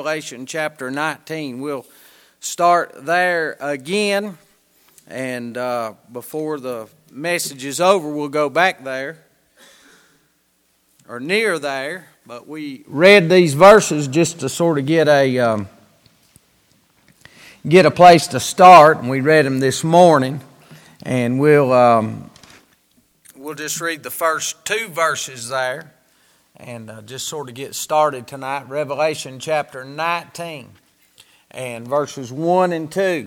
Revelation chapter 19. We'll start there again, and before the message is over, we'll go back there, or near there. But we read these verses just to sort of get a place to start, and we read them this morning, and we'll just read the first two verses there, and just sort of get started tonight. Revelation chapter 19, and verses 1 and 2.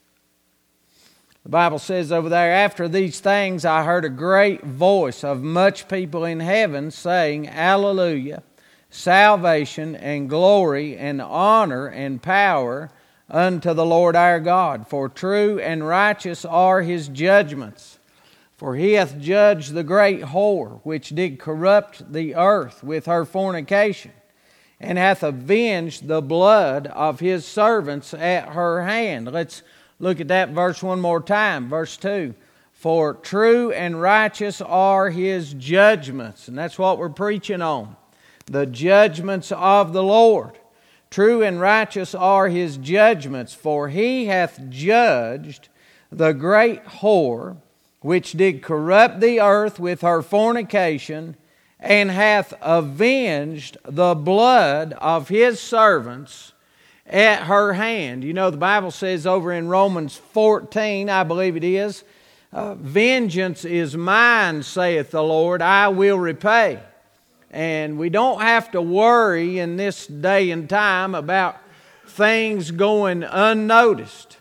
The Bible says over there, "After these things I heard a great voice of much people in heaven saying, Alleluia, salvation and glory and honor and power unto the Lord our God. For true and righteous are His judgments. For He hath judged the great whore, which did corrupt the earth with her fornication, and hath avenged the blood of His servants at her hand." Let's look at that verse one more time. Verse 2. "For true and righteous are His judgments." And that's what we're preaching on. The judgments of the Lord. "True and righteous are His judgments, for He hath judged the great whore, which did corrupt the earth with her fornication, and hath avenged the blood of His servants at her hand." You know, the Bible says over in Romans 14, I believe it is, "Vengeance is mine, saith the Lord, I will repay." And we don't have to worry in this day and time about things going unnoticed,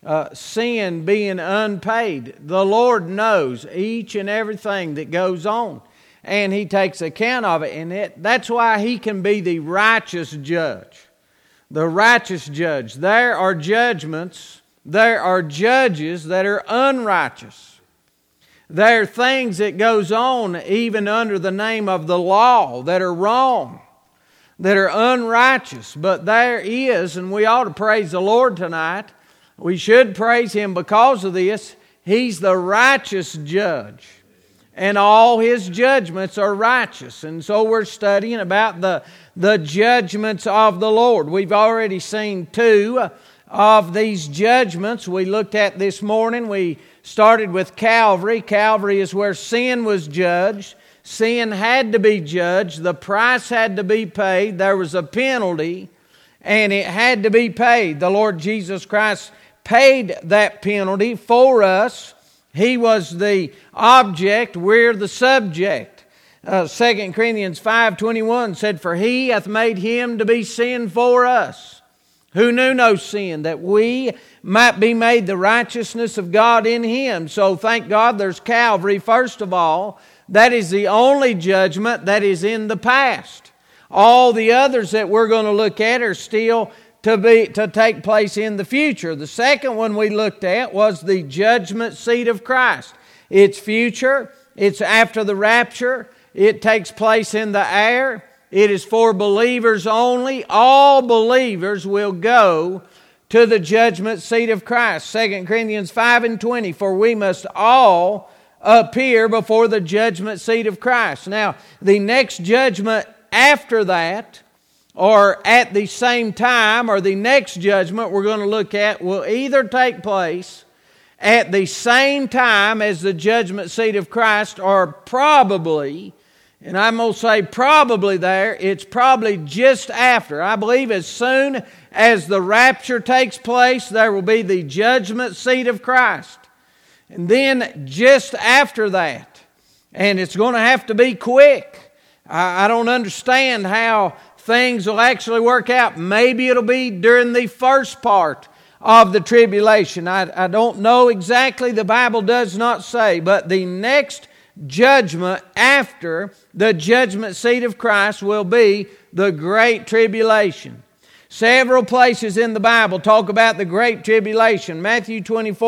sin being unpaid. The Lord knows each and everything that goes on, and He takes account of it. And that's why He can be the righteous judge. The righteous judge. There are judgments, there are judges that are unrighteous. There are things that goes on even under the name of the law that are wrong, that are unrighteous. But there is, and we ought to praise the Lord tonight. We should praise Him because of this. He's the righteous judge, and all His judgments are righteous. And so we're studying about the judgments of the Lord. We've already seen two of these judgments we looked at this morning. We started with Calvary. Calvary is where sin was judged. Sin had to be judged. The price had to be paid. There was a penalty, and it had to be paid. The Lord Jesus Christ paid that penalty for us. He was the object. We're the subject. 2 Corinthians 5:21 said, "For He hath made Him to be sin for us, who knew no sin, that we might be made the righteousness of God in Him." So thank God there's Calvary, first of all. That is the only judgment that is in the past. All the others that we're going to look at are still to take place in the future. The second one we looked at was the judgment seat of Christ. It's future. It's after the rapture. It takes place in the air. It is for believers only. All believers will go to the judgment seat of Christ. 2 Corinthians 5:20, "For we must all appear before the judgment seat of Christ." Now, the next judgment after that, or at the same time, or the next judgment we're going to look at, will either take place at the same time as the judgment seat of Christ, or probably, and I'm going to say probably there, it's probably just after. I believe as soon as the rapture takes place, there will be the judgment seat of Christ. And then just after that, and it's going to have to be quick. I don't understand how things will actually work out. Maybe it'll be during the first part of the tribulation. I don't know exactly. The Bible does not say. But the next judgment after the judgment seat of Christ will be the Great Tribulation. Several places in the Bible talk about the Great Tribulation. Matthew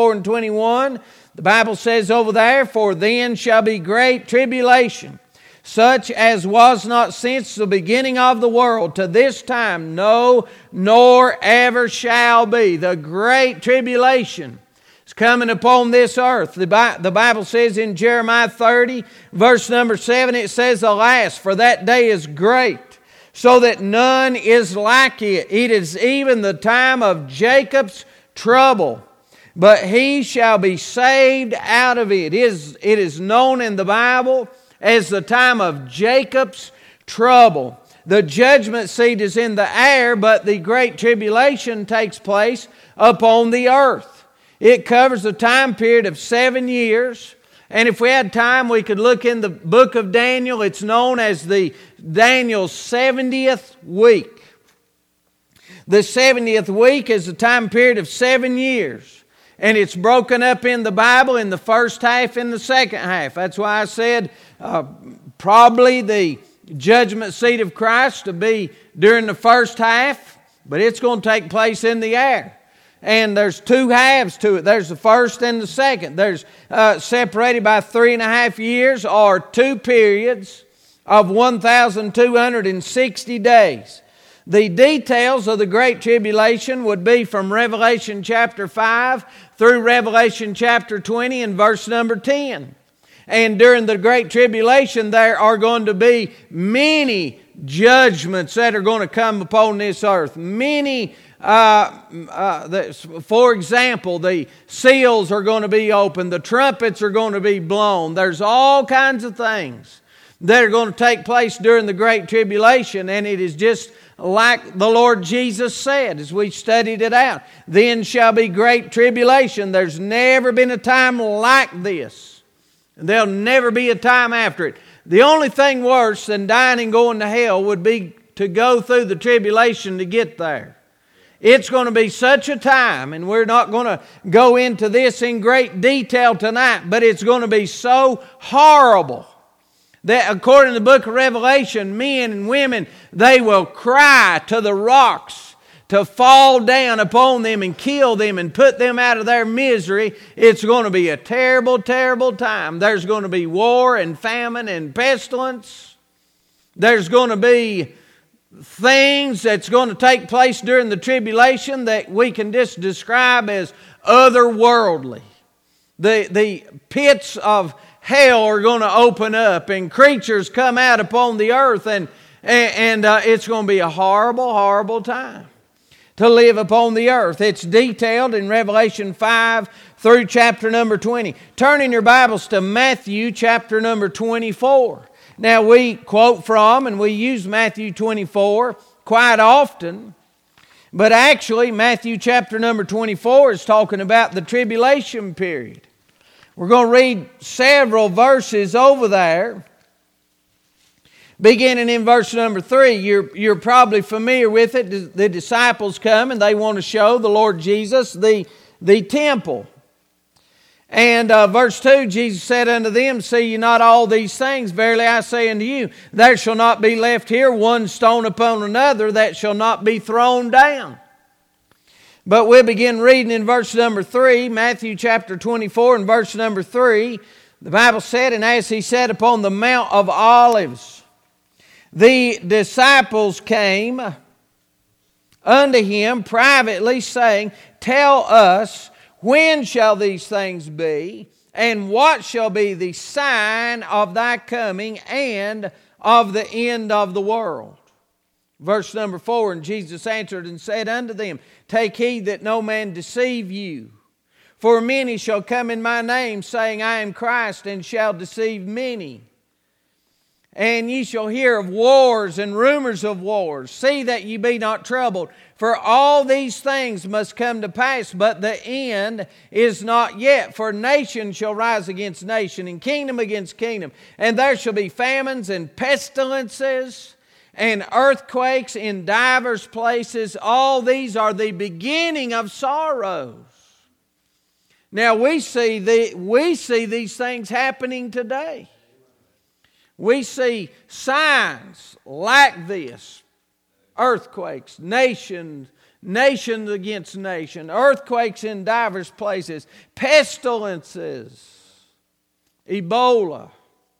24:21, the Bible says over there, "For then shall be great tribulation, such as was not since the beginning of the world to this time, no, nor ever shall be." The Great Tribulation is coming upon this earth. The Bible says in Jeremiah 30, verse number 7, it says, "Alas, for that day is great, so that none is like it. It is even the time of Jacob's trouble, but he shall be saved out of it. It is known in the Bible as the time of Jacob's trouble. The judgment seat is in the air, but the great tribulation takes place upon the earth. It covers a time period of 7 years. And if we had time, we could look in the book of Daniel. It's known as the Daniel's 70th week. The 70th week is a time period of 7 years. And it's broken up in the Bible in the first half and the second half. That's why I said probably the judgment seat of Christ to be during the first half, but it's going to take place in the air. And there's two halves to it. There's the first and the second. There's separated by 3.5 years, or 2 periods of 1,260 days. The details of the Great Tribulation would be from Revelation chapter 5 through Revelation chapter 20 and verse number 10. And during the Great Tribulation, there are going to be many judgments that are going to come upon this earth. Many, for example, the seals are going to be opened. The trumpets are going to be blown. There's all kinds of things that are going to take place during the Great Tribulation. And it is just like the Lord Jesus said as we studied it out. Then shall be great tribulation. There's never been a time like this. There'll never be a time after it. The only thing worse than dying and going to hell would be to go through the tribulation to get there. It's going to be such a time, and we're not going to go into this in great detail tonight, but it's going to be so horrible that according to the book of Revelation, men and women, they will cry to the rocks to fall down upon them and kill them and put them out of their misery. It's going to be a terrible, terrible time. There's going to be war and famine and pestilence. There's going to be things that's going to take place during the tribulation that we can just describe as otherworldly. The pits of hell are going to open up and creatures come out upon the earth, and it's going to be a horrible, horrible time to live upon the earth. It's detailed in Revelation 5 through chapter number 20. Turn in your Bibles to Matthew chapter number 24. Now we quote from and we use Matthew 24 quite often, but actually Matthew chapter number 24 is talking about the tribulation period. We're going to read several verses over there. Beginning in verse number 3, you're probably familiar with it. The disciples come and they want to show the Lord Jesus the temple. And verse 2, Jesus said unto them, See ye not all these things? Verily I say unto you, there shall not be left here one stone upon another that shall not be thrown down. But we'll begin reading in verse number 3, Matthew chapter 24 and verse number 3. The Bible said, And as he sat upon the Mount of Olives, the disciples came unto him privately, saying, Tell us, when shall these things be? And what shall be the sign of thy coming and of the end of the world? Verse number 4, And Jesus answered and said unto them, Take heed that no man deceive you. For many shall come in my name, saying, I am Christ, and shall deceive many. And ye shall hear of wars and rumors of wars. See that ye be not troubled. For all these things must come to pass, but the end is not yet. For nation shall rise against nation, and kingdom against kingdom. And there shall be famines and pestilences and earthquakes in divers places. All these are the beginning of sorrows. Now we see these things happening today. We see signs like this. Earthquakes, nation against nation, earthquakes in divers places, pestilences, Ebola.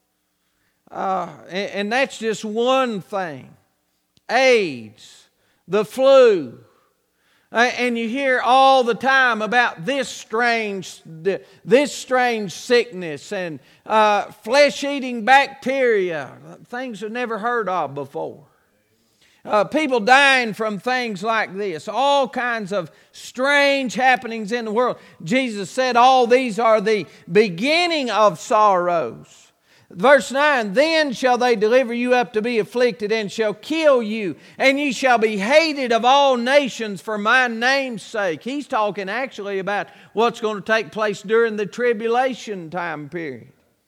And that's just one thing. AIDS, the flu. And you hear all the time about this strange sickness and flesh-eating bacteria, things I've never heard of before. People dying from things like this. All kinds of strange happenings in the world. Jesus said all these are the beginning of sorrows. Verse 9, then shall they deliver you up to be afflicted, and shall kill you, and ye shall be hated of all nations for my name's sake. He's talking actually about what's going to take place during the tribulation time period.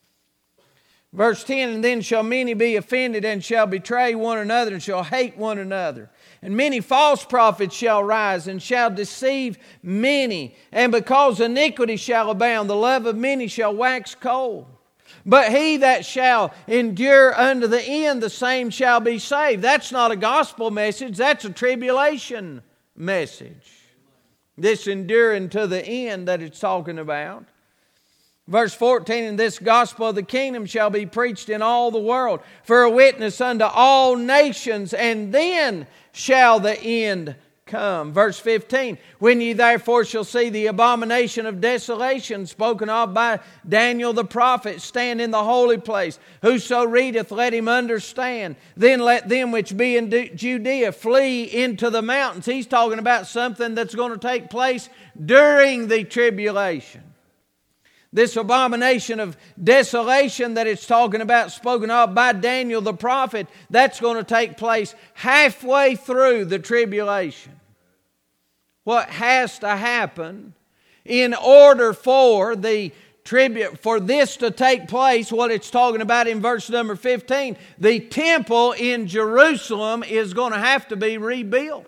Verse 10, and then shall many be offended, and shall betray one another, and shall hate one another. And many false prophets shall rise, and shall deceive many. And because iniquity shall abound, the love of many shall wax cold. But he that shall endure unto the end, the same shall be saved. That's not a gospel message, that's a tribulation message. This enduring to the end that it's talking about. Verse 14, and this gospel of the kingdom shall be preached in all the world for a witness unto all nations, and then shall the end come. Verse 15, when ye therefore shall see the abomination of desolation spoken of by Daniel the prophet stand in the holy place, whoso readeth, let him understand. Then let them which be in Judea flee into the mountains. He's talking about something that's going to take place during the tribulation. This abomination of desolation that it's talking about, spoken of by Daniel the prophet, that's going to take place halfway through the tribulation. What has to happen in order for for this to take place, what it's talking about in verse number 15, the temple in Jerusalem is going to have to be rebuilt.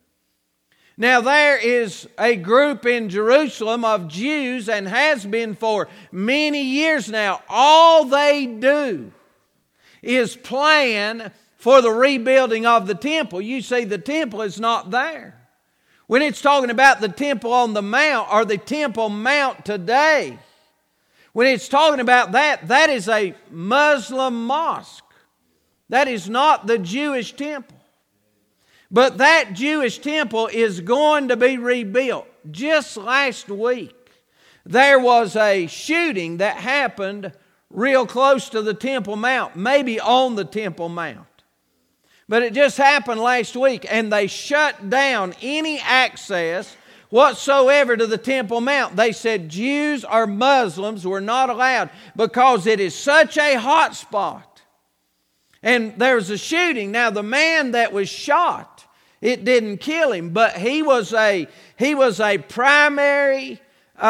Now there is a group in Jerusalem of Jews, and has been for many years now. All they do is plan for the rebuilding of the temple. You see, the temple is not there. When it's talking about the temple on the mount, or the Temple Mount today, when it's talking about that, that is a Muslim mosque. That is not the Jewish temple. But that Jewish temple is going to be rebuilt. Just last week, there was a shooting that happened real close to the Temple Mount, maybe on the Temple Mount. But it just happened last week, and they shut down any access whatsoever to the Temple Mount. They said Jews or Muslims were not allowed because it is such a hot spot. And there was a shooting. Now the man that was shot, it didn't kill him, but he was a primary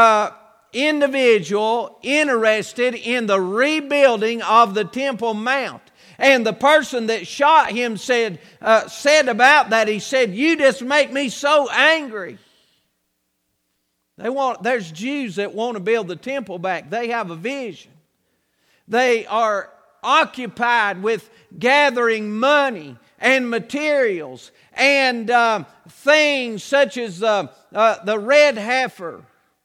individual interested in the rebuilding of the Temple Mount. And the person that shot him said about that, he said, "You just make me so angry." There's Jews that want to build the temple back. They have a vision. They are occupied with gathering money and materials and things such as the red heifer,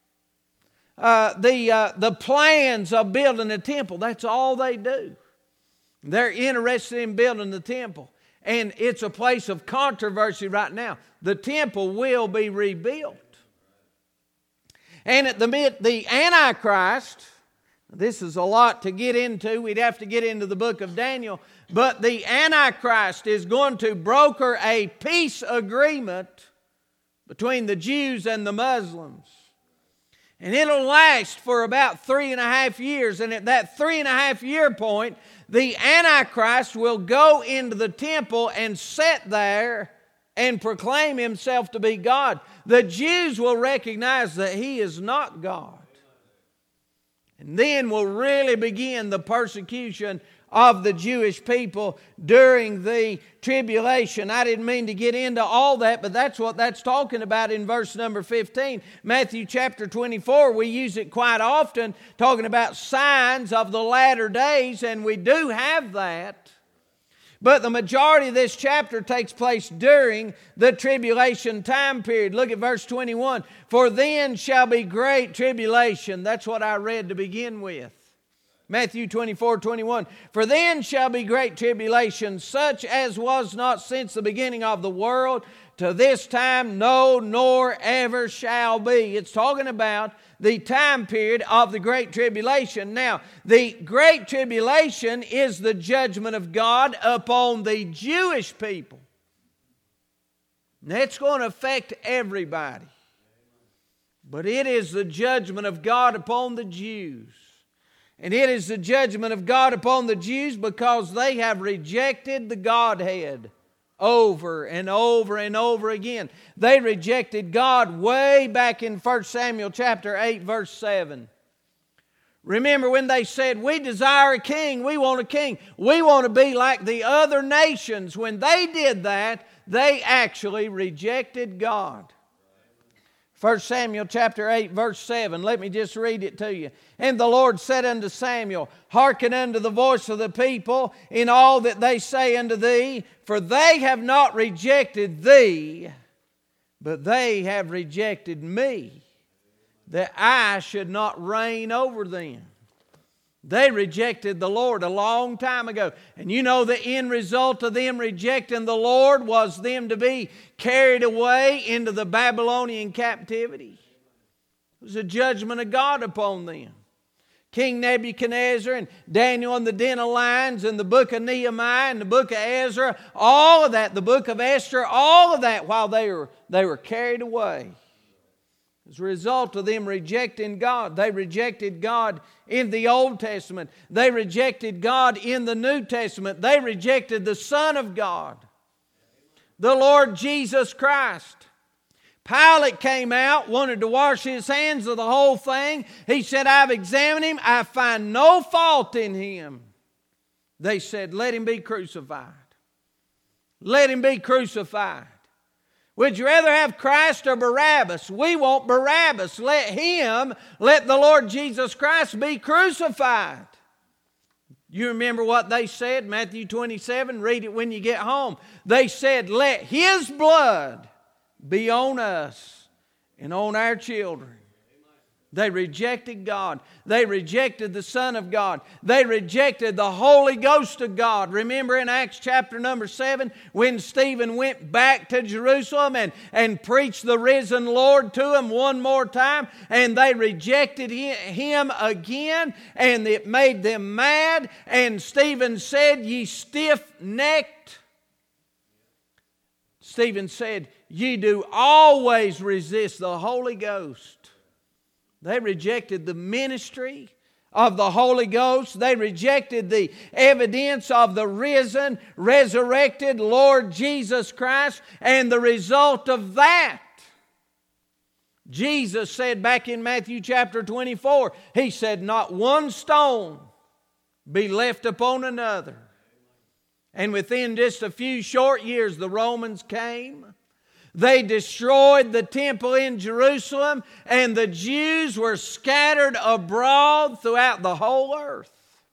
the plans of building a temple. That's all they do. They're interested in building the temple. And it's a place of controversy right now. The temple will be rebuilt. And at the Antichrist, this is a lot to get into. We'd have to get into the book of Daniel. But the Antichrist is going to broker a peace agreement between the Jews and the Muslims. And it'll last for about 3.5 years. And at that 3.5 year point, the Antichrist will go into the temple and sit there and proclaim himself to be God. The Jews will recognize that he is not God. And then will really begin the persecution of the Jewish people during the tribulation. I didn't mean to get into all that, but that's what that's talking about in verse number 15. Matthew chapter 24, we use it quite often, talking about signs of the latter days, and we do have that. But the majority of this chapter takes place during the tribulation time period. Look at verse 21. For then shall be great tribulation. That's what I read to begin with. Matthew 24:21. For then shall be great tribulation, such as was not since the beginning of the world, to this time, no, nor ever shall be. It's talking about the time period of the Great Tribulation. Now, the Great Tribulation is the judgment of God upon the Jewish people. And that's going to affect everybody. But it is the judgment of God upon the Jews. And it is the judgment of God upon the Jews because they have rejected the Godhead over and over and over again. They rejected God way back in 1 Samuel chapter 8, verse 7. Remember when they said, we desire a king, we want a king. We want to be like the other nations. When they did that, they actually rejected God. 1 Samuel chapter 8, verse 7. Let me just read it to you. And the Lord said unto Samuel, hearken unto the voice of the people in all that they say unto thee, for they have not rejected thee, but they have rejected me, that I should not reign over them. They rejected the Lord a long time ago. And you know the end result of them rejecting the Lord was them to be carried away into the Babylonian captivity. It was a judgment of God upon them. King Nebuchadnezzar and Daniel in the den of lions and the book of Nehemiah and the book of Ezra, all of that, the book of Esther, all of that while they were carried away. As a result of them rejecting God. They rejected God in the Old Testament. They rejected God in the New Testament. They rejected the Son of God, the Lord Jesus Christ. Pilate came out, wanted to wash his hands of the whole thing. He said, I've examined him. I find no fault in him. They said, let him be crucified. Let him be crucified. Would you rather have Christ or Barabbas? We want Barabbas. Let the Lord Jesus Christ be crucified. You remember what they said, Matthew 27, read it when you get home. They said, let His blood be on us and on our children. They rejected God. They rejected the Son of God. They rejected the Holy Ghost of God. Remember in Acts chapter number 7 when Stephen went back to Jerusalem and preached the risen Lord to them one more time, and they rejected Him again, and it made them mad. And Stephen said, ye stiff-necked. Stephen said, ye do always resist the Holy Ghost. They rejected the ministry of the Holy Ghost. They rejected the evidence of the risen, resurrected Lord Jesus Christ. And the result of that, Jesus said back in Matthew chapter 24, He said, not one stone be left upon another. And within just a few short years, the Romans came. They destroyed the temple in Jerusalem, and the Jews were scattered abroad throughout the whole earth.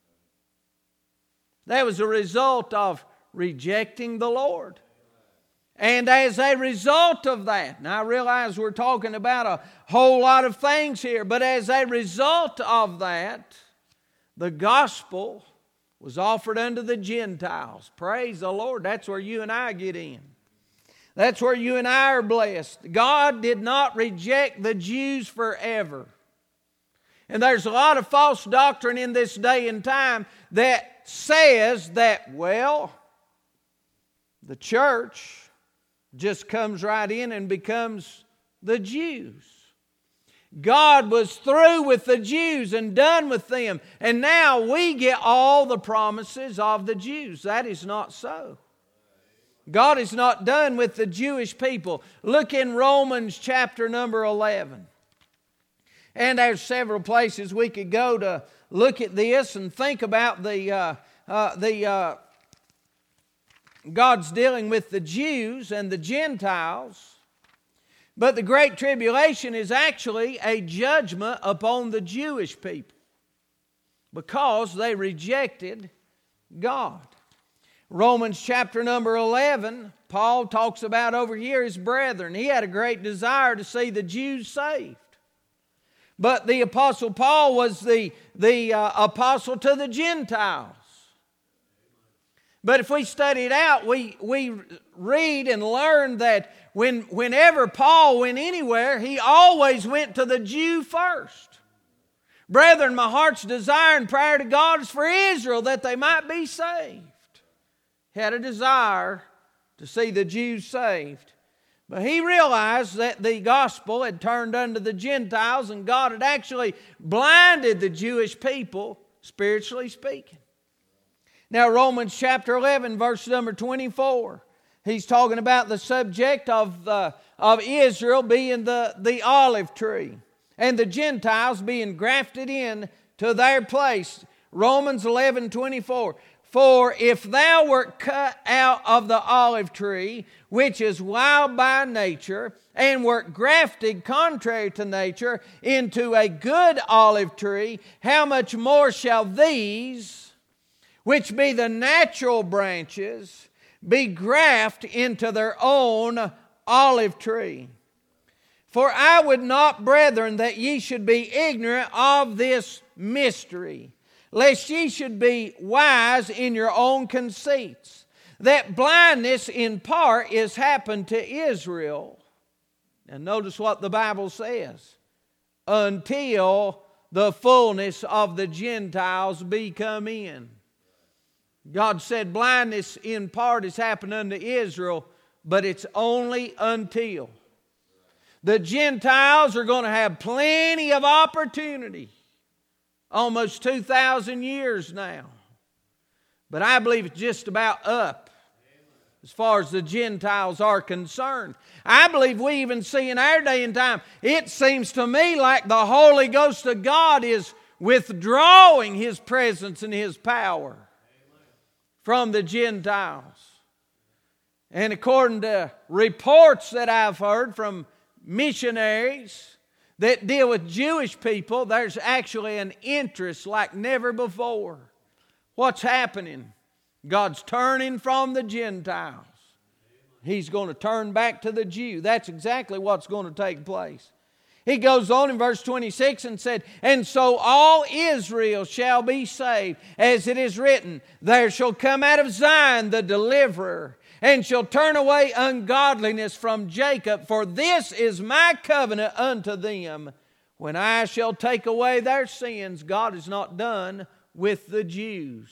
That was a result of rejecting the Lord. And as a result of that, now I realize we're talking about a whole lot of things here, but as a result of that, the gospel was offered unto the Gentiles. Praise the Lord. That's where you and I get in. That's where you and I are blessed. God did not reject the Jews forever. And there's a lot of false doctrine in this day and time that says that, well, the church just comes right in and becomes the Jews. God was through with the Jews and done with them. And now we get all the promises of the Jews. That is not so. God is not done with the Jewish people. Look in Romans chapter number 11. And there's several places we could go to look at this and think about God's dealing with the Jews and the Gentiles. But the Great Tribulation is actually a judgment upon the Jewish people because they rejected God. Romans chapter number 11, Paul talks about over here his brethren. He had a great desire to see the Jews saved. But the Apostle Paul was the apostle to the Gentiles. But if we study it out, we read and learn that whenever Paul went anywhere, he always went to the Jew first. Brethren, my heart's desire and prayer to God is for Israel, that they might be saved. He had a desire to see the Jews saved. But he realized that the gospel had turned unto the Gentiles and God had actually blinded the Jewish people, spiritually speaking. Now Romans chapter 11, verse number 24. He's talking about the subject of Israel being the olive tree and the Gentiles being grafted in to their place. Romans 11:24. For if thou wert cut out of the olive tree, which is wild by nature, and wert grafted contrary to nature into a good olive tree, how much more shall these, which be the natural branches, be grafted into their own olive tree? For I would not, brethren, that ye should be ignorant of this mystery, lest ye should be wise in your own conceits, that blindness in part is happened to Israel. And notice what the Bible says. Until the fullness of the Gentiles be come in. God said blindness in part has happened unto Israel, but it's only until. The Gentiles are going to have plenty of opportunity. Almost 2,000 years now. But I believe it's just about up as far as the Gentiles are concerned. I believe we even see in our day and time, it seems to me like the Holy Ghost of God is withdrawing His presence and His power from the Gentiles. And according to reports that I've heard from missionaries that deal with Jewish people, there's actually an interest like never before. What's happening? God's turning from the Gentiles. He's going to turn back to the Jew. That's exactly what's going to take place. He goes on in verse 26 and said, and so all Israel shall be saved, as it is written, there shall come out of Zion the deliverer, and shall turn away ungodliness from Jacob. For this is my covenant unto them, when I shall take away their sins. God is not done with the Jews.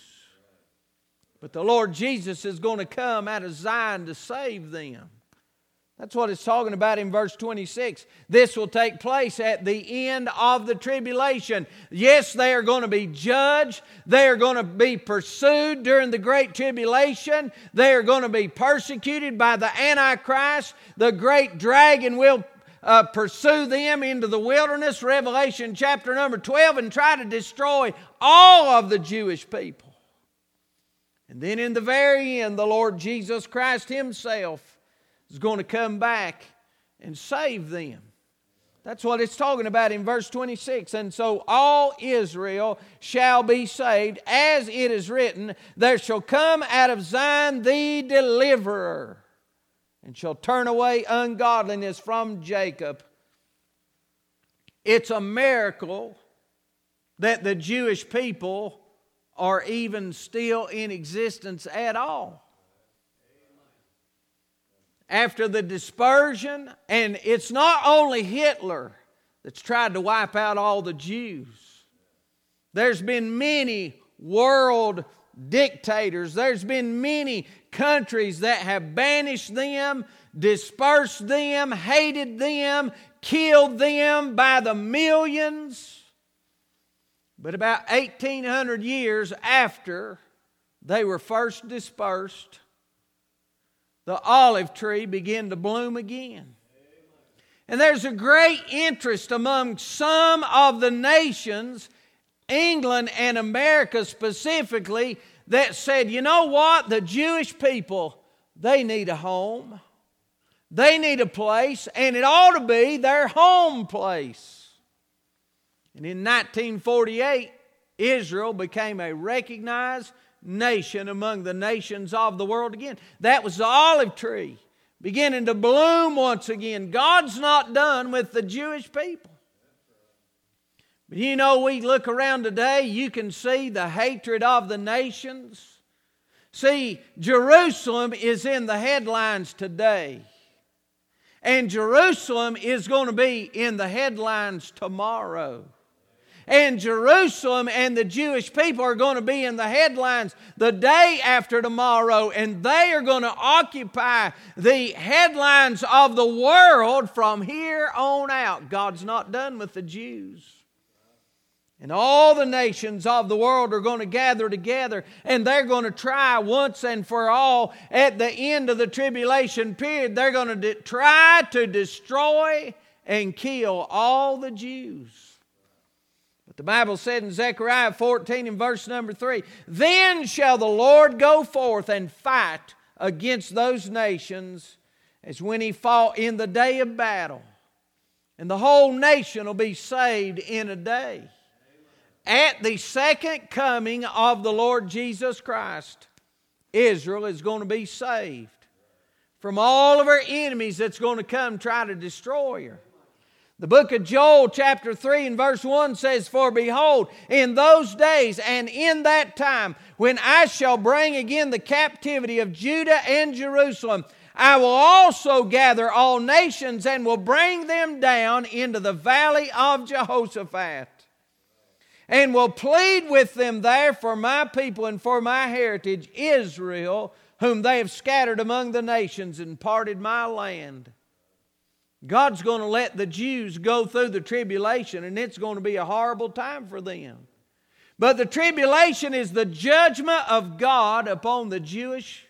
But the Lord Jesus is going to come out of Zion to save them. That's what it's talking about in verse 26. This will take place at the end of the tribulation. Yes, they are going to be judged. They are going to be pursued during the great tribulation. They are going to be persecuted by the Antichrist. The great dragon will pursue them into the wilderness, Revelation chapter number 12, and try to destroy all of the Jewish people. And then in the very end, the Lord Jesus Christ Himself is going to come back and save them. That's what it's talking about in verse 26. And so all Israel shall be saved, as it is written, there shall come out of Zion the deliverer, and shall turn away ungodliness from Jacob. It's a miracle that the Jewish people are even still in existence at all. After the dispersion, and it's not only Hitler that's tried to wipe out all the Jews. There's been many world dictators. There's been many countries that have banished them, dispersed them, hated them, killed them by the millions. But about 1,800 years after they were first dispersed, the olive tree began to bloom again. And there's a great interest among some of the nations, England and America specifically, that said, you know what? The Jewish people, they need a home. They need a place, and it ought to be their home place. And in 1948, Israel became a recognized nation among the nations of the world again. That was the olive tree beginning to bloom once again. God's not done with the Jewish people. But you know, we look around today, you can see the hatred of the nations. See, Jerusalem is in the headlines today. And Jerusalem is going to be in the headlines tomorrow. and Jerusalem and the Jewish people are going to be in the headlines the day after tomorrow, and they are going to occupy the headlines of the world from here on out. God's not done with the Jews. And all the nations of the world are going to gather together, and they're going to try once and for all at the end of the tribulation period, they're going to try to destroy and kill all the Jews. But the Bible said in Zechariah 14 and verse number 3, "Then shall the Lord go forth and fight against those nations as when He fought in the day of battle. And the whole nation will be saved in a day." At the second coming of the Lord Jesus Christ, Israel is going to be saved from all of her enemies that's going to come try to destroy her. The book of Joel chapter 3 and verse 1 says, "For behold, in those days and in that time, when I shall bring again the captivity of Judah and Jerusalem, I will also gather all nations and will bring them down into the valley of Jehoshaphat, and will plead with them there for my people and for my heritage, Israel, whom they have scattered among the nations and parted my land." God's going to let the Jews go through the tribulation, and it's going to be a horrible time for them. But the tribulation is the judgment of God upon the Jewish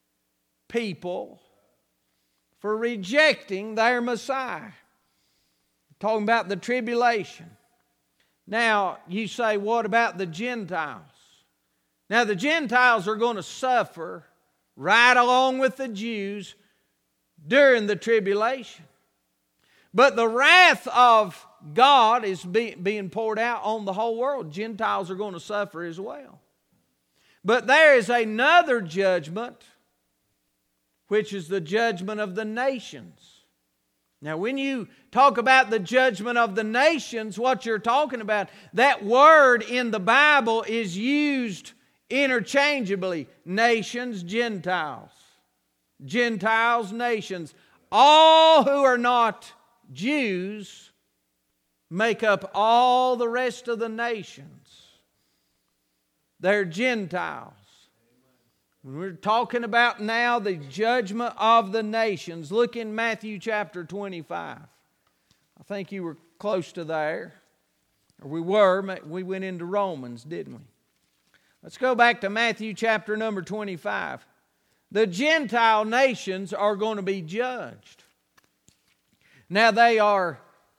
people for rejecting their Messiah. Talking about the tribulation. Now, you say, what about the Gentiles? Now, the Gentiles are going to suffer right along with the Jews during the tribulation. But the wrath of God is being poured out on the whole world. Gentiles are going to suffer as well. But there is another judgment, which is the judgment of the nations. Now, when you talk about the judgment of the nations, what you're talking about, that word in the Bible is used interchangeably. Nations, Gentiles. Gentiles, nations. All who are not Jews make up all the rest of the nations. They're Gentiles. We're talking about now the judgment of the nations. Look in Matthew chapter 25. I think you were close to there. Or we were. We went into Romans, didn't we? Let's go back to Matthew chapter number 25. The Gentile nations are going to be judged. Now they are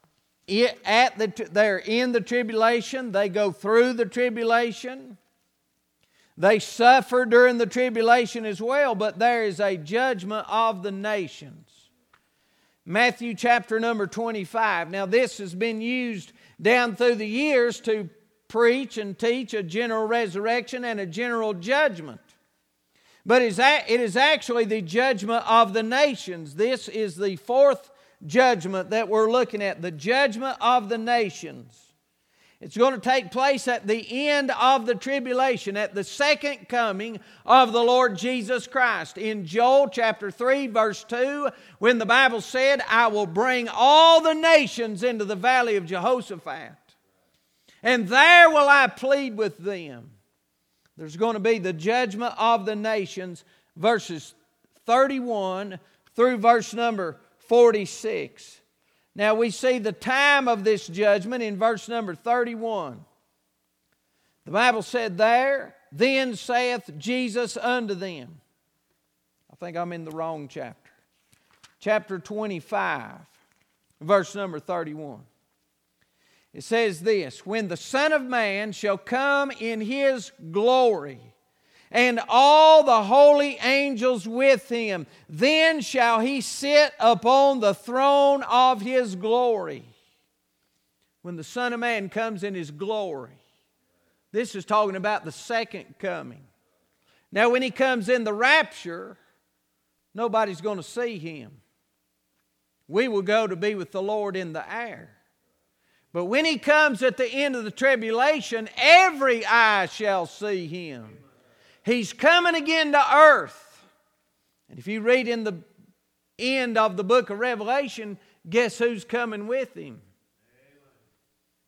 they're in the tribulation. They go through the tribulation. They suffer during the tribulation as well, but there is a judgment of the nations. Matthew chapter number 25. Now this has been used down through the years to preach and teach a general resurrection and a general judgment. But it is actually the judgment of the nations. This is the fourth judgment that we're looking at, the judgment of the nations. It's going to take place at the end of the tribulation, at the second coming of the Lord Jesus Christ. In Joel chapter 3 verse 2, when the Bible said, "I will bring all the nations into the valley of Jehoshaphat, and there will I plead with them." There's going to be the judgment of the nations, verses 31 through verse number 46. Now we see the time of this judgment in verse number 31. The Bible said there, "Then saith Jesus unto them." I think I'm in the wrong chapter. Chapter 25, verse number 31. It says this, "When the Son of Man shall come in His glory, and all the holy angels with Him, then shall He sit upon the throne of His glory." When the Son of Man comes in His glory. This is talking about the second coming. Now when He comes in the rapture, nobody's going to see Him. We will go to be with the Lord in the air. But when He comes at the end of the tribulation, every eye shall see Him. He's coming again to earth. And if you read in the end of the book of Revelation, guess who's coming with Him?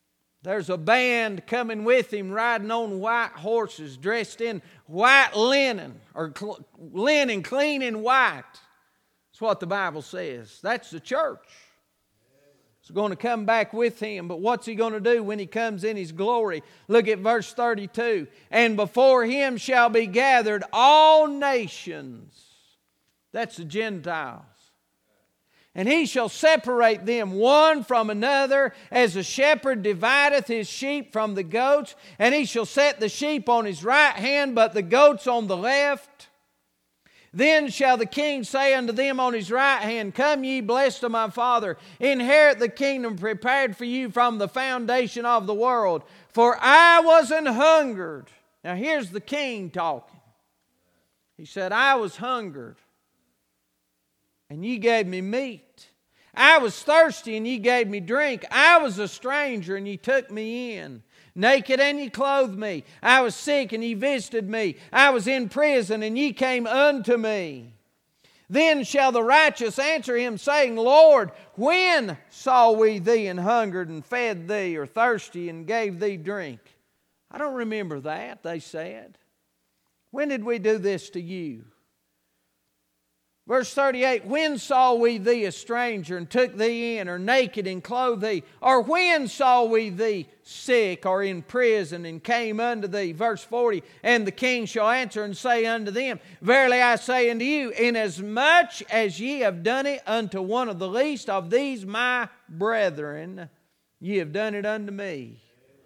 There's a band coming with him riding on white horses, dressed in white linen, or linen clean and white. That's what the Bible says. That's the church. It's going to come back with him. But what's he going to do when he comes in his glory? Look at verse 32. And before him shall be gathered all nations. That's the Gentiles. And he shall separate them one from another, as a shepherd divideth his sheep from the goats. And he shall set the sheep on his right hand, but the goats on the left. Then shall the king say unto them on his right hand, Come ye, blessed of my Father, inherit the kingdom prepared for you from the foundation of the world. For I was an hungered. Now here's the king talking. He said, I was hungered, and ye gave me meat. I was thirsty, and ye gave me drink. I was a stranger, and ye took me in. Naked, and ye clothed me. I was sick, and ye visited me. I was in prison, and ye came unto me. Then shall the righteous answer him, saying, Lord, when saw we thee and hungered and fed thee, or thirsty and gave thee drink? I don't remember that, they said. When did we do this to you? Verse 38, when saw we thee a stranger and took thee in, or naked and clothed thee? Or when saw we thee sick or in prison and came unto thee? Verse 40, and the king shall answer and say unto them, Verily I say unto you, inasmuch as ye have done it unto one of the least of these my brethren, ye have done it unto me.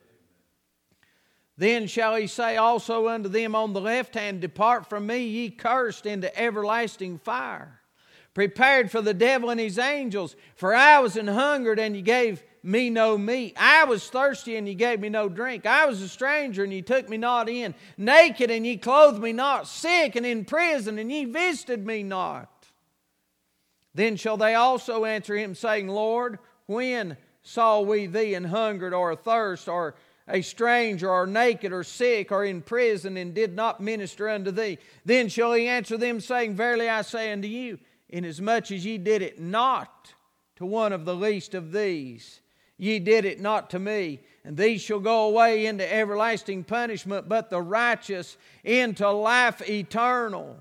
Then shall he say also unto them on the left hand, Depart from me, ye cursed, into everlasting fire, prepared for the devil and his angels. For I was an hungered, and ye gave me no meat. I was thirsty, and ye gave me no drink. I was a stranger, and ye took me not in. Naked, and ye clothed me not. Sick, and in prison, and ye visited me not. Then shall they also answer him, saying, Lord, when saw we thee an hungered, or athirst, or a stranger, or naked, or sick, or in prison, and did not minister unto thee? Then shall he answer them, saying, Verily I say unto you, inasmuch as ye did it not to one of the least of these, ye did it not to me. And these shall go away into everlasting punishment, but the righteous into life eternal.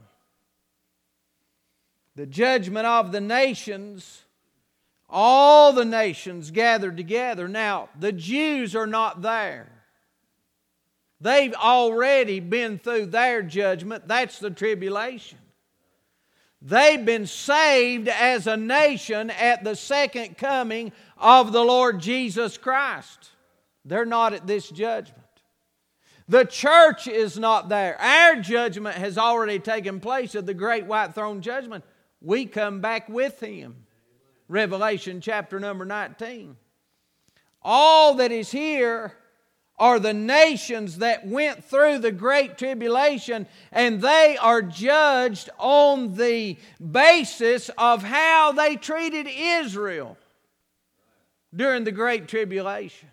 The judgment of the nations, all the nations gathered together. Now, the Jews are not there. They've already been through their judgment. That's the tribulation. They've been saved as a nation at the second coming of the Lord Jesus Christ. They're not at this judgment. The church is not there. Our judgment has already taken place at the great white throne judgment. We come back with Him. Revelation chapter number 19. All that is here are the nations that went through the great tribulation, and they are judged on the basis of how they treated Israel during the great tribulation.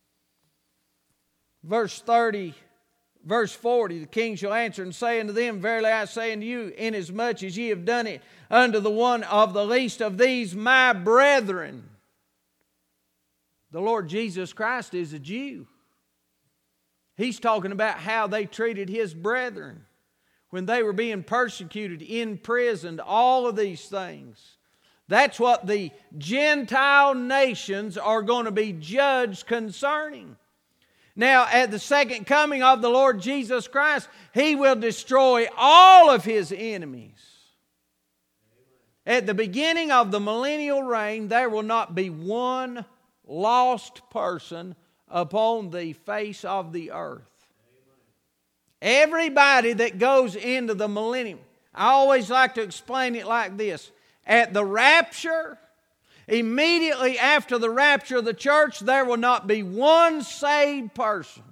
Verse 40, the king shall answer and say unto them, Verily I say unto you, inasmuch as ye have done it unto the one of the least of these my brethren. The Lord Jesus Christ is a Jew. He's talking about how they treated His brethren when they were being persecuted, imprisoned, all of these things. That's what the Gentile nations are going to be judged concerning. Now, at the second coming of the Lord Jesus Christ, He will destroy all of His enemies. At the beginning of the millennial reign, there will not be one lost person upon the face of the earth. Everybody that goes into the millennium, I always like to explain it like this. At the rapture, immediately after the rapture of the church, there will not be one saved person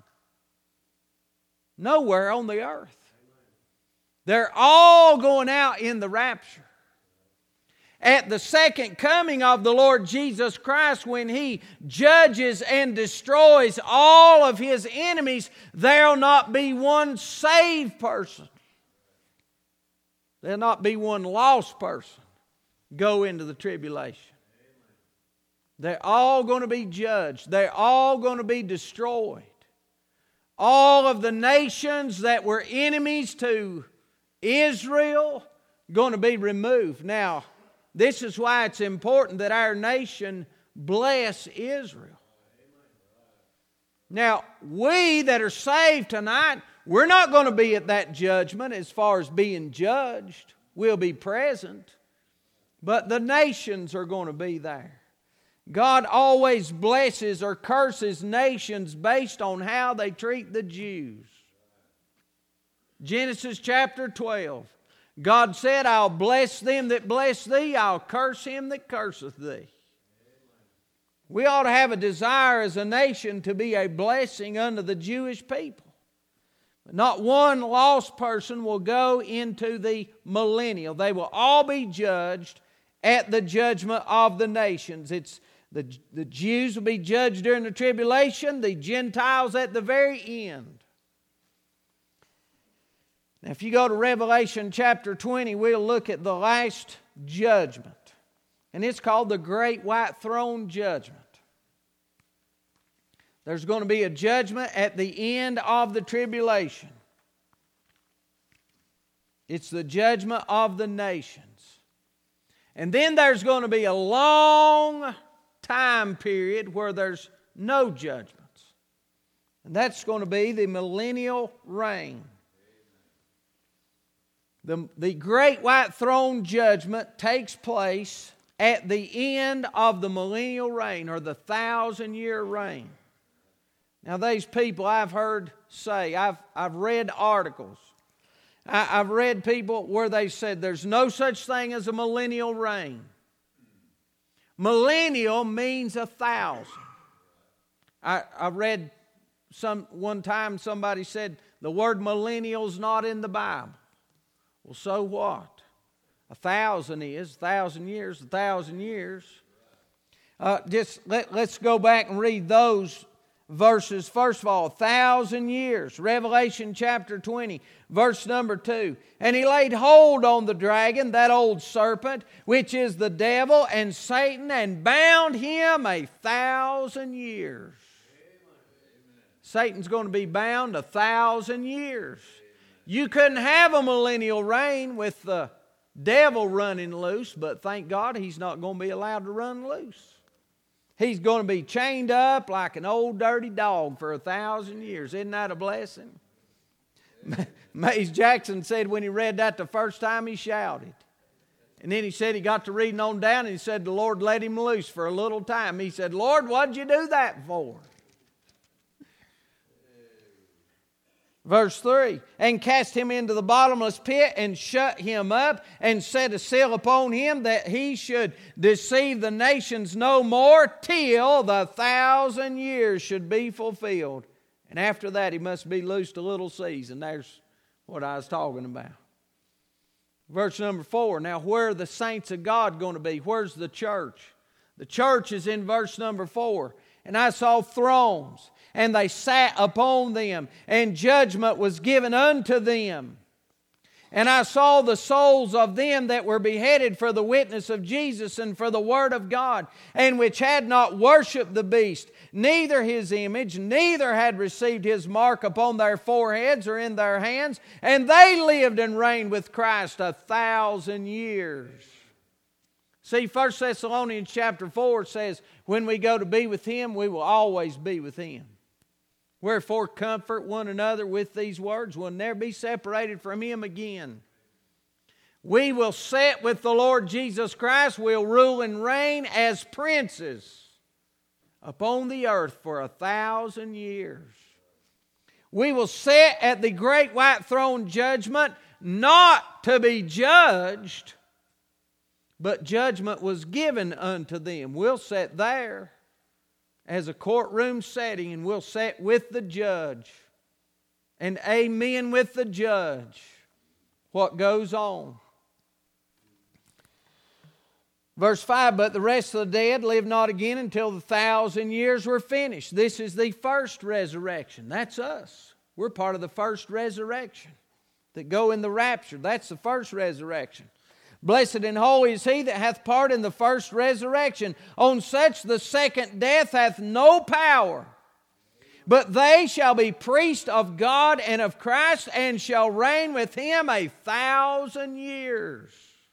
nowhere on the earth. They're all going out in the rapture. At the second coming of the Lord Jesus Christ, when He judges and destroys all of His enemies, there will not be one saved person. There will not be one lost person go into the tribulation. They're all going to be judged. They're all going to be destroyed. All of the nations that were enemies to Israel going to be removed. Now, this is why it's important that our nation bless Israel. Now, we that are saved tonight, we're not going to be at that judgment as far as being judged. We'll be present. But the nations are going to be there. God always blesses or curses nations based on how they treat the Jews. Genesis chapter 12. God said, I'll bless them that bless thee, I'll curse him that curseth thee. We ought to have a desire as a nation to be a blessing unto the Jewish people. But not one lost person will go into the millennial. They will all be judged at the judgment of the nations. It's the Jews will be judged during the tribulation, the Gentiles at the very end. Now, if you go to Revelation chapter 20, we'll look at the last judgment. And it's called the Great White Throne Judgment. There's going to be a judgment at the end of the tribulation. It's the judgment of the nations. And then there's going to be a long time period where there's no judgments. And that's going to be the millennial reign. The Great White Throne Judgment takes place at the end of the millennial reign, or the 1,000-year reign. Now, these people I've heard say, I've read articles. I've read people where they said there's no such thing as a millennial reign. Millennial means 1,000. I read one time somebody said the word millennial's not in the Bible. Well, so what? 1,000 is 1,000 years, 1,000 years. Let's go back and read those verses. First of all, 1,000 years. Revelation chapter 20, verse number 2. And he laid hold on the dragon, that old serpent, which is the devil and Satan, and bound him 1,000 years. Satan's going to be bound 1,000 years. You couldn't have a millennial reign with the devil running loose, but thank God he's not going to be allowed to run loose. He's going to be chained up like an old dirty dog for 1,000 years. Isn't that a blessing? Mays Jackson said when he read that the first time he shouted. And then he said he got to reading on down and he said the Lord let him loose for a little time. He said, Lord, what'd you do that for? Verse 3, and cast him into the bottomless pit and shut him up and set a seal upon him that he should deceive the nations no more till the 1,000 years should be fulfilled. And after that he must be loosed a little season. There's what I was talking about. Verse number 4, now where are the saints of God going to be? Where's the church? The church is in verse number 4. And I saw thrones, and they sat upon them, and judgment was given unto them. And I saw the souls of them that were beheaded for the witness of Jesus and for the word of God, and which had not worshipped the beast, neither his image, neither had received his mark upon their foreheads or in their hands, and they lived and reigned with Christ 1,000 years. See, 1 Thessalonians chapter 4 says, when we go to be with him, we will always be with him. Wherefore comfort one another with these words. We'll never be separated from him again. We will sit with the Lord Jesus Christ. We'll rule and reign as princes upon the earth for 1,000 years. We will sit at the great white throne judgment, not to be judged, but judgment was given unto them. We'll sit there as a courtroom setting, and we'll sit with the judge and amen with the judge what goes on. Verse 5, but the rest of the dead live not again until the 1,000 years were finished. This is the first resurrection. That's us. We're part of the first resurrection that go in the rapture. That's the first resurrection. Blessed and holy is he that hath part in the first resurrection. On such the second death hath no power. But they shall be priests of God and of Christ, and shall reign with him 1,000 years.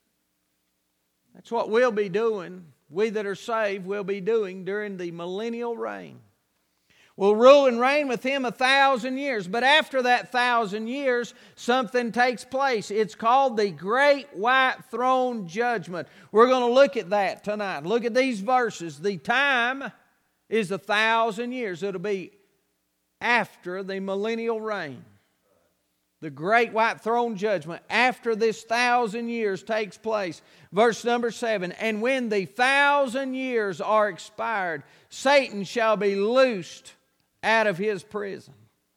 That's what we'll be doing. We that are saved will be doing during the millennial reign. We'll rule and reign with him 1,000 years. But after that 1,000 years, something takes place. It's called the Great White Throne Judgment. We're going to look at that tonight. Look at these verses. The time is 1,000 years. It'll be after the millennial reign. The Great White Throne Judgment, after this 1,000 years takes place. Verse number 7, and when the 1,000 years are expired, Satan shall be loosed out of his prison.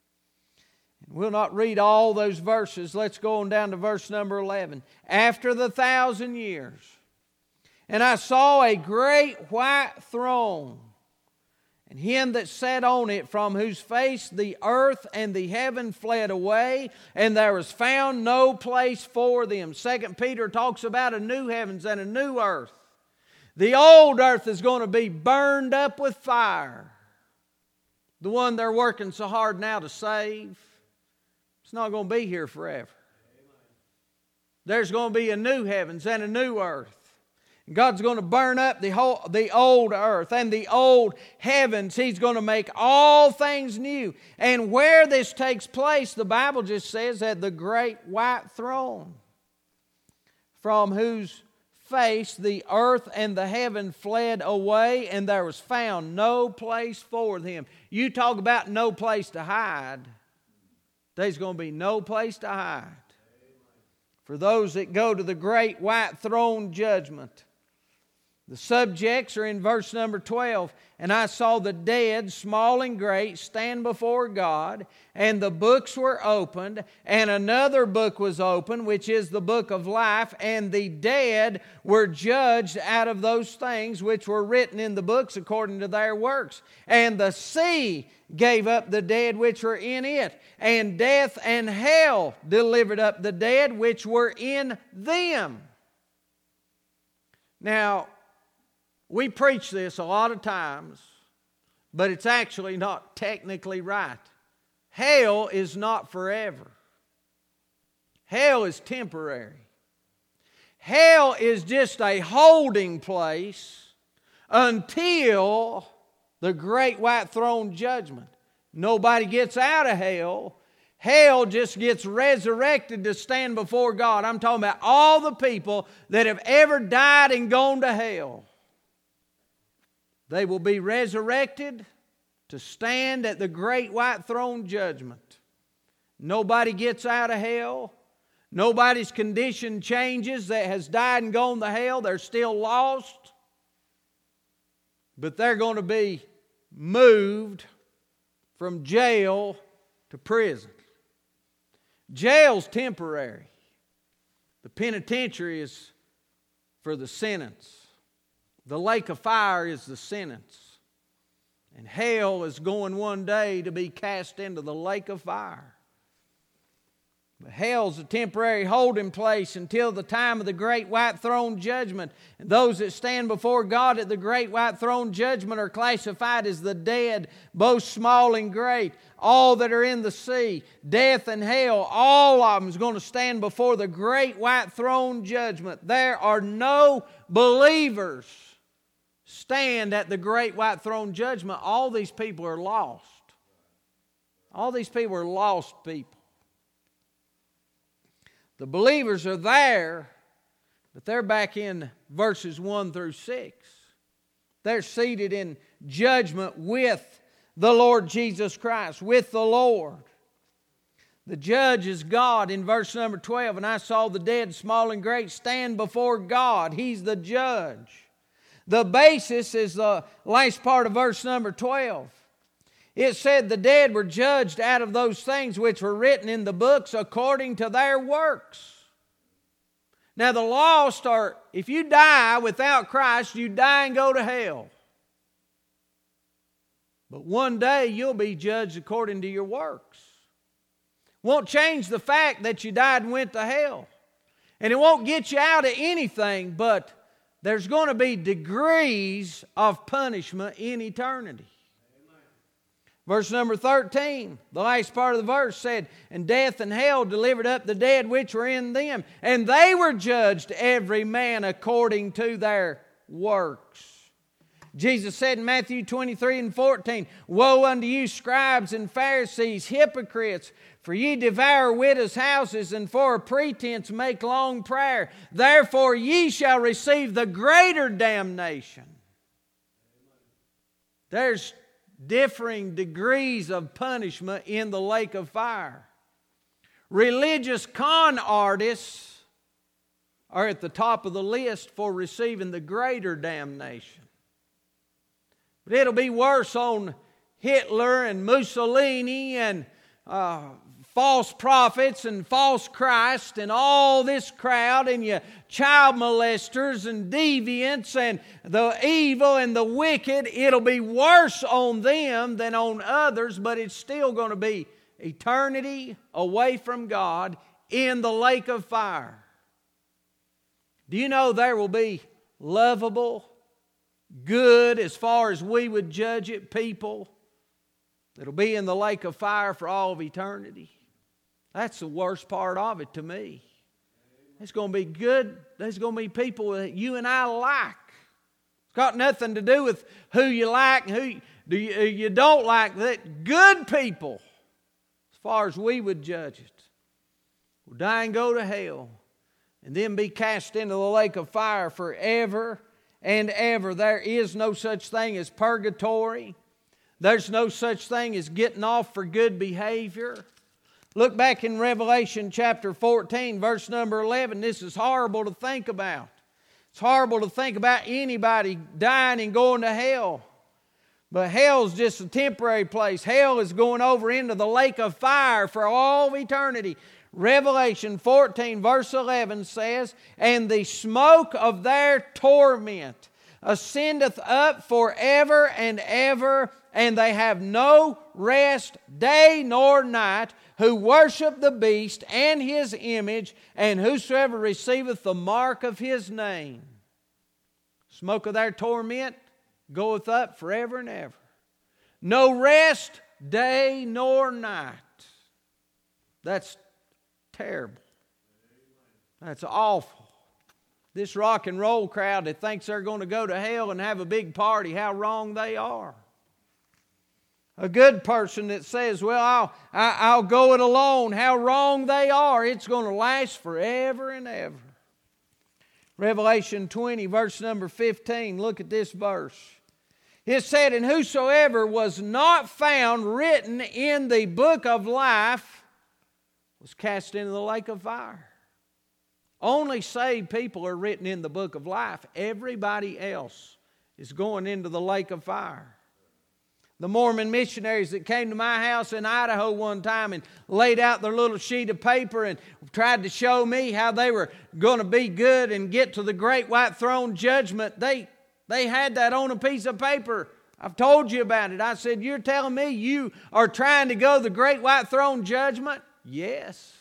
We'll not read all those verses. Let's go on down to verse number 11. After the 1,000 years, and I saw a great white throne, and him that sat on it, from whose face the earth and the heaven fled away, and there was found no place for them. 2 Peter talks about a new heavens and a new earth. The old earth is going to be burned up with fire. The one they're working so hard now to save, it's not going to be here forever. There's going to be a new heavens and a new earth. God's going to burn up the old earth and the old heavens. He's going to make all things new. And where this takes place, the Bible just says, at the great white throne, from whose face the earth and the heaven fled away, and there was found no place for them. You talk about no place to hide. There's going to be no place to hide for those that go to the great white throne judgment. The subjects are in verse number 12. And I saw the dead, small and great, stand before God, and the books were opened, and another book was opened, which is the book of life, and the dead were judged out of those things which were written in the books according to their works. And the sea gave up the dead which were in it, and death and hell delivered up the dead which were in them. Now, we preach this a lot of times, but it's actually not technically right. Hell is not forever. Hell is temporary. Hell is just a holding place until the great white throne judgment. Nobody gets out of hell. Hell just gets resurrected to stand before God. I'm talking about all the people that have ever died and gone to hell. They will be resurrected to stand at the great white throne judgment. Nobody gets out of hell. Nobody's condition changes that has died and gone to hell. They're still lost. But they're going to be moved from jail to prison. Jail's temporary. The penitentiary is for the sentence. The lake of fire is the sentence. And hell is going one day to be cast into the lake of fire. But hell's a temporary holding place until the time of the great white throne judgment. And those that stand before God at the great white throne judgment are classified as the dead, both small and great. All that are in the sea, death and hell, all of them is going to stand before the great white throne judgment. There are no believers stand at the great white throne judgment. All these people are lost. All these people are lost people. The believers are there, but they're back in verses 1 through 6. They're seated in judgment with the Lord Jesus Christ, with the Lord. The judge is God in verse number 12. And I saw the dead, small and great, stand before God. He's the judge. The basis is the last part of verse number 12. It said the dead were judged out of those things which were written in the books according to their works. Now the lost are, if you die without Christ, you die and go to hell. But one day you'll be judged according to your works. Won't change the fact that you died and went to hell. And it won't get you out of anything, but there's going to be degrees of punishment in eternity. Verse number 13, the last part of the verse said, "And death and hell delivered up the dead which were in them, and they were judged every man according to their works." Jesus said in Matthew 23 and 14, "Woe unto you, scribes and Pharisees, hypocrites! For ye devour widows' houses, and for a pretense make long prayer. Therefore ye shall receive the greater damnation." There's differing degrees of punishment in the lake of fire. Religious con artists are at the top of the list for receiving the greater damnation. But it'll be worse on Hitler and Mussolini and false prophets and false Christ and all this crowd and your child molesters and deviants and the evil and the wicked. It'll be worse on them than on others, but it's still going to be eternity away from God in the lake of fire. Do you know there will be lovable, good, as far as we would judge it, people that'll be in the lake of fire for all of eternity? That's the worst part of it to me. It's going to be good. There's going to be people that you and I like. It's got nothing to do with who you like and who you don't like. That good people, as far as we would judge it, will die and go to hell and then be cast into the lake of fire forever and ever. There is no such thing as purgatory. There's no such thing as getting off for good behavior. Look back in Revelation chapter 14, verse number 11. This is horrible to think about. It's horrible to think about anybody dying and going to hell. But hell's just a temporary place. Hell is going over into the lake of fire for all of eternity. Revelation 14, verse 11 says, "And the smoke of their torment ascendeth up forever and ever, and they have no rest day nor night, who worship the beast and his image, and whosoever receiveth the mark of his name." Smoke of their torment goeth up forever and ever. No rest day nor night. That's terrible. That's awful. This rock and roll crowd that thinks they're going to go to hell and have a big party, how wrong they are. A good person that says, "Well, I'll go it alone," how wrong they are. It's going to last forever and ever. Revelation 20, verse number 15. Look at this verse. It said, "And whosoever was not found written in the book of life was cast into the lake of fire." Only saved people are written in the book of life. Everybody else is going into the lake of fire. The Mormon missionaries that came to my house in Idaho one time and laid out their little sheet of paper and tried to show me how they were going to be good and get to the great white throne judgment, they had that on a piece of paper. I've told you about it. I said, "You're telling me you are trying to go to the great white throne judgment?" "Yes."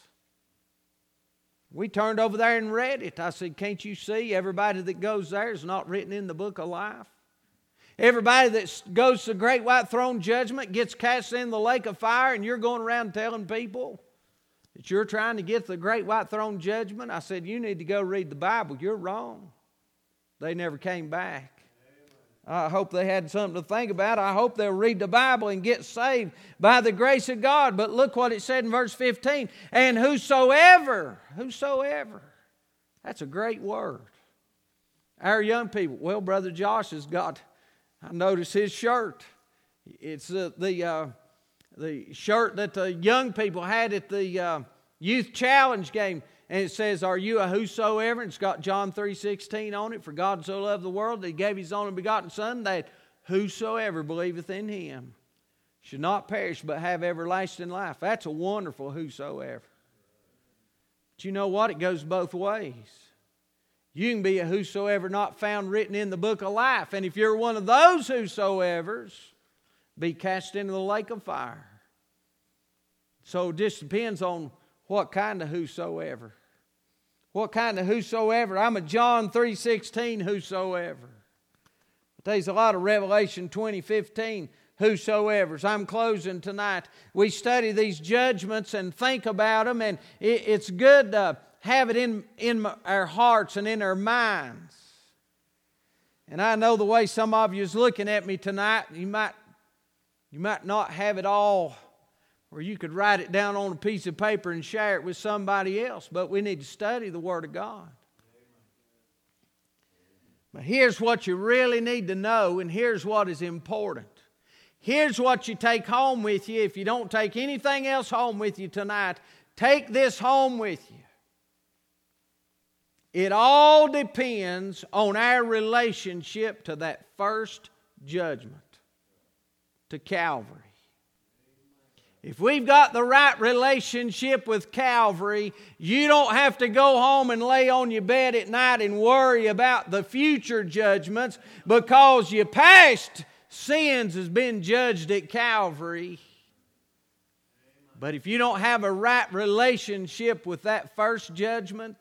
We turned over there and read it. I said, "Can't you see everybody that goes there is not written in the book of life? Everybody that goes to the great white throne judgment gets cast in the lake of fire, and you're going around telling people that you're trying to get to the great white throne judgment?" I said, "You need to go read the Bible. You're wrong." They never came back. I hope they had something to think about. I hope they'll read the Bible and get saved by the grace of God. But look what it said in verse 15. "And whosoever," that's a great word. Our young people, well, Brother Josh has got, I noticed his shirt. It's the shirt that the young people had at the youth challenge game. And it says, "Are you a whosoever?" And it's got John 3:16 on it. "For God so loved the world that he gave his only begotten Son, that whosoever believeth in him should not perish but have everlasting life." That's a wonderful whosoever. But you know what? It goes both ways. You can be a whosoever not found written in the book of life. And if you're one of those whosoevers, be cast into the lake of fire. So it just depends on what kind of whosoever. What kind of whosoever? I'm a John 3:16 whosoever. But there's a lot of Revelation 20:15 whosoever's. I'm closing tonight. We study these judgments and think about them, and it's good to have it in our hearts and in our minds. And I know the way some of you is looking at me tonight, you might not have it all, or you could write it down on a piece of paper and share it with somebody else, but we need to study the Word of God. But here's what you really need to know, and here's what is important. Here's what you take home with you. If you don't take anything else home with you tonight, take this home with you. It all depends on our relationship to that first judgment, to Calvary. If we've got the right relationship with Calvary, you don't have to go home and lay on your bed at night and worry about the future judgments, because your past sins has been judged at Calvary. But if you don't have a right relationship with that first judgment,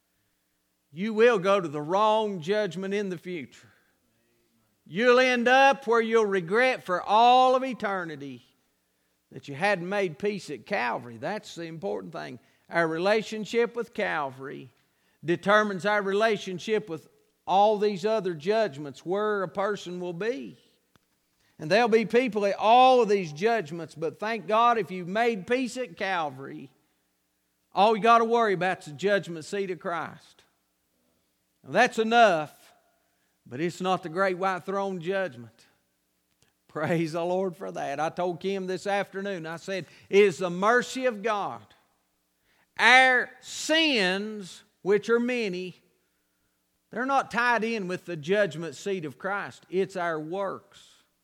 you will go to the wrong judgment in the future. You'll end up where you'll regret for all of eternity that you hadn't made peace at Calvary. That's the important thing. Our relationship with Calvary determines our relationship with all these other judgments, where a person will be. And there'll be people at all of these judgments, but thank God if you've made peace at Calvary, all you got to worry about is the judgment seat of Christ. Now, that's enough, but it's not the great white throne judgment. Praise the Lord for that. I told Kim this afternoon, I said, it is the mercy of God. Our sins, which are many, they're not tied in with the judgment seat of Christ. It's our works.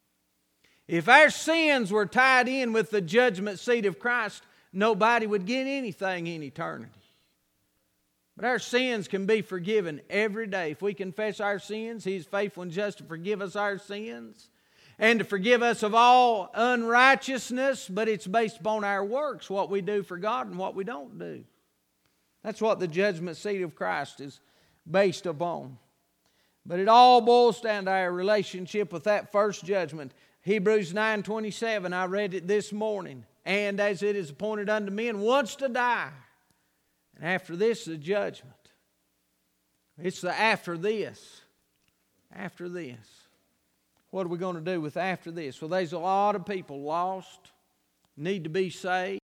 If our sins were tied in with the judgment seat of Christ, nobody would get anything in eternity. But our sins can be forgiven every day. If we confess our sins, He is faithful and just to forgive us our sins and to forgive us of all unrighteousness, but it's based upon our works, what we do for God and what we don't do. That's what the judgment seat of Christ is based upon. But it all boils down to our relationship with that first judgment. Hebrews 9:27, I read it this morning. And as it is appointed unto men once to die, and after this the judgment. It's the after this. After this. What are we going to do with after this? Well, there's a lot of people lost, need to be saved.